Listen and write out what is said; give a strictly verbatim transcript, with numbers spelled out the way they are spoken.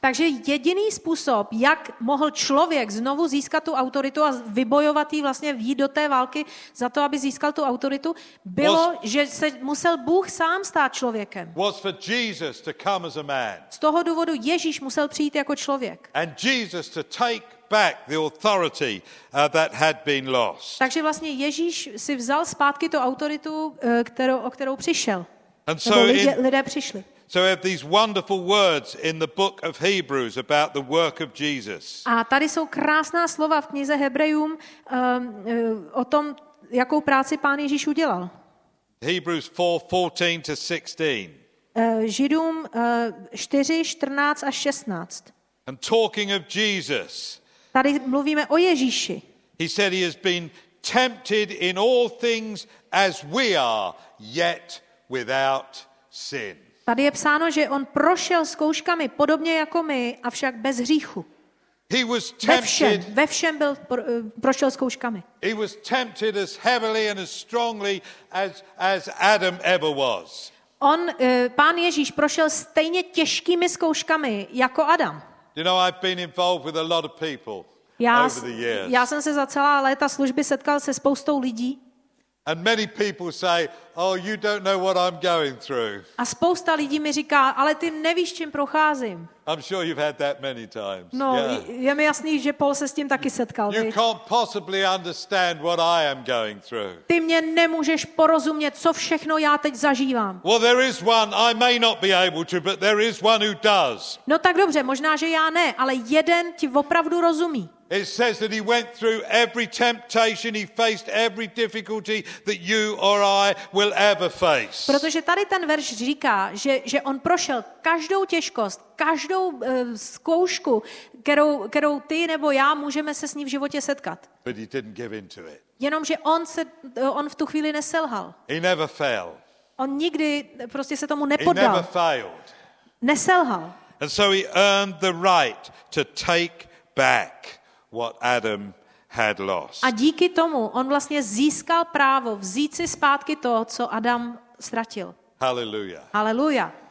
Takže jediný způsob, jak mohl člověk znovu získat tu autoritu a vybojovat jí, vlastně vjít do té války za to, aby získal tu autoritu, bylo, Was- že se musel Bůh sám stát člověkem. was for Jesus to come as a man. Z toho důvodu Ježíš musel přijít jako člověk. And Jesus to take back the authority uh, that had been lost. Takže vlastně Ježíš si vzal zpátky tu autoritu, eh, kterou, o kterou přišel. And Nebo so, lidé, in, lidé přišli. so we have these wonderful words in the book of Hebrews about the work of Jesus. A tady jsou krásná slova v knize Hebrejům um, uh, o tom, jakou práci Pán Ježíš udělal. Hebrews four fourteen to sixteen. Uh, Židům uh, čtyři, čtrnáct a šestnáct. And talking of Jesus, Tady mluvíme o Ježíši. he said he has been tempted in all things as we are, yet without sin. Tady je psáno, že on prošel zkouškami podobně jako my, avšak bez hříchu. He was Ve všem, tempted, ve všem byl, pro, uh, prošel zkouškami. he was tempted as heavily and as strongly as, as Adam ever was. On, uh, Pán Ježíš prošel stejně těžkými zkouškami jako Adam. You know, I've been involved with a lot of people Já, over the years. já jsem se za celá léta služby setkal se spoustou lidí And many people say, oh, you don't know what I'm going through. a spousta lidí mi říká, ale ty nevíš, čím procházím. I'm sure you've had that many times. No, Yeah. je mi jasný, že Paul se s tím taky setkal. You viď? can't possibly understand what I am going through. Ty mě nemůžeš porozumět, co všechno já teď zažívám. Well, there is one, I may not be able to, but there is one who does. No tak dobře, možná, že já ne, ale jeden ti opravdu rozumí. It says that he went through every temptation, he faced every difficulty that you or I will ever face. Protože tady ten verš říká, že, že on prošel každou těžkost, každou uh, zkoušku, kterou, kterou ty nebo já můžeme se s ní v životě setkat. But he didn't give in to it. Jenomže on, se, on v tu chvíli neselhal. He never failed. On nikdy prostě se tomu He never nepodal. failed. Neselhal. And so he earned the right to take back what Adam had lost. A díky tomu on vlastně získal právo vzít si zpátky to, co Adam ztratil. Hallelujah. Haleluja.